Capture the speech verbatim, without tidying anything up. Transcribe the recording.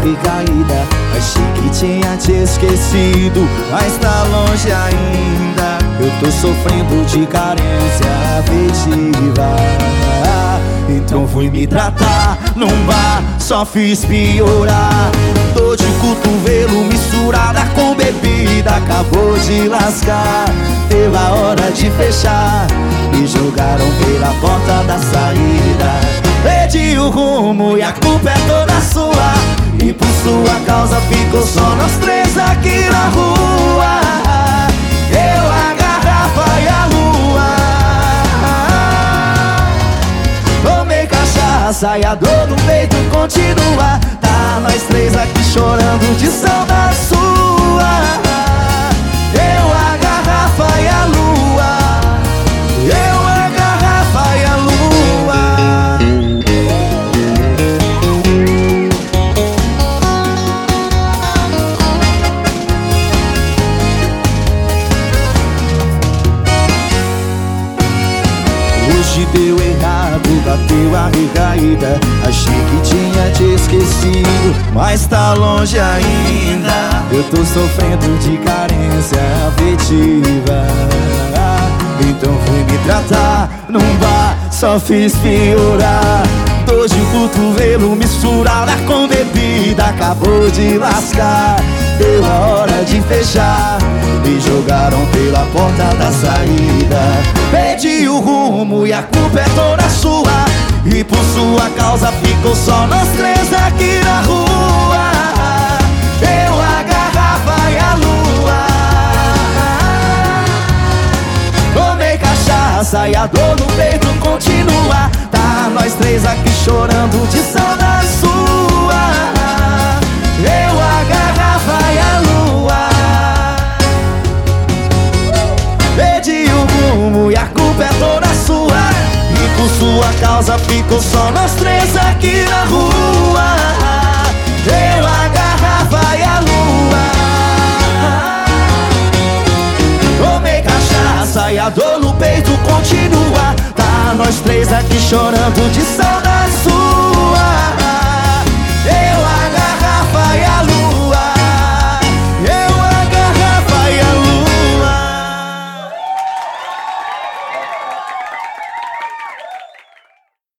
recaída. Achei que tinha te esquecido, mas tá longe ainda. Eu tô sofrendo de carência afetiva. Então fui me tratar num bar, só fiz piorar. Dor de cotovelo misturada com bebida acabou de lascar. Deu a hora de fechar, me jogaram pela porta da saída. Perdi o rumo e a culpa é toda sua, e por sua causa ficou só nós três aqui na rua. Eu, a garrafa e a lua. Tomei cachaça e a dor no peito continua. Tá nós três aqui chorando de saudade sua. Eu, a garrafa e a lua. Eu, a garrafa e a lua. Hoje deu errado, bateu a recaída. Achei que tinha te esquecido, mas tá longe ainda. Eu tô sofrendo de carência afetiva. Então fui me tratar num bar, só fiz piorar. Dor de cotovelo misturada com bebida acabou de lascar. Deu a hora de fechar, me jogaram pela porta da saída. Perdi o rumo e a culpa é toda sua, e por sua causa ficou só nós três aqui na rua. Eu, a garrafa e a lua. Tomei cachaça e a dor no peito continua. Tá nós três aqui chorando de saudade sua. Eu, a garrafa e a lua. Perdi o rumo e a culpa é toda sua, e por sua causa ficou só nós três aqui na rua. Eu, a garrafa e a lua. Tomei cachaça e a dor no peito continua. Tá nós três aqui chorando de saudade.